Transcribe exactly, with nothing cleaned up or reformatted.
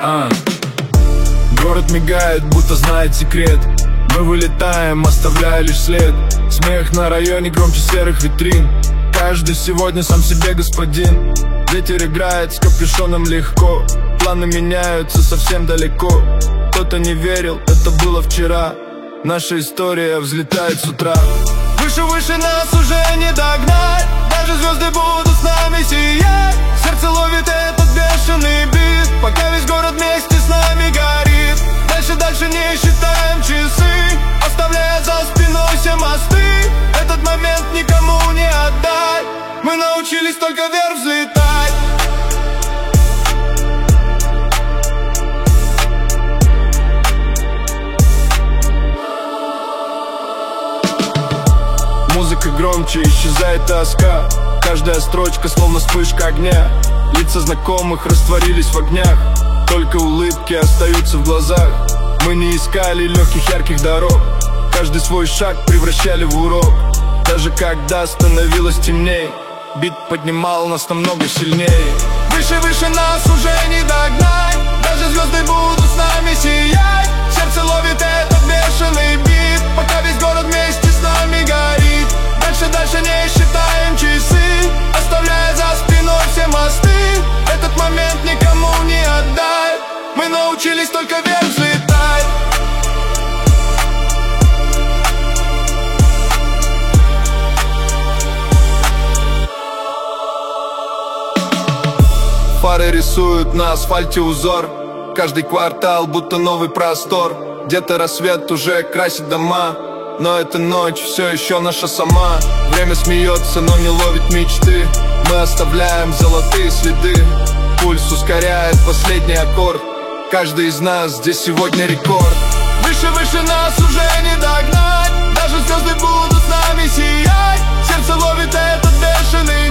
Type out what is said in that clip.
а. Город мигает, будто знает секрет. Мы вылетаем, оставляя лишь след. Смех на районе громче серых витрин. Каждый сегодня сам себе господин. Ветер играет с капюшоном легко. Планы меняются совсем далеко. Кто-то не верил, это было вчера. Наша история взлетает с утра. Выше, выше нас уже не догнать. Даже звезды будут с нами сиять. Сердце ловит этот бешеный бит, пока весь город вместе с нами горит. Дальше, дальше не считаем часы, оставляя за спиной все мосты. Этот момент никому не отдай. Мы научились только вверх взлетать. Музыка громче, исчезает тоска. Каждая строчка словно вспышка огня. Лица знакомых растворились в огнях. Только улыбки остаются в глазах. Мы не искали легких ярких дорог. Каждый свой шаг превращали в урок. Даже когда становилось темней, бит поднимал нас намного сильнее. Выше, выше нас уже не догнать. Даже звезды будут с нами сиять. Сердце ловит этот бешеный бит, пока весь город вместе с нами горит. Дальше, дальше не считаем часы, оставляя за спиной все мосты. Этот момент никому не отдай. Мы научились только вверх взлетать. Фары рисуют на асфальте узор. Каждый квартал будто новый простор. Где-то рассвет уже красит дома, но эта ночь все еще наша сама. Время смеется, но не ловит мечты. Мы оставляем золотые следы. Пульс ускоряет последний аккорд. Каждый из нас здесь сегодня рекорд. Выше, выше нас уже не догнать. Даже звезды будут с нами сиять. Сердце ловит этот бешеный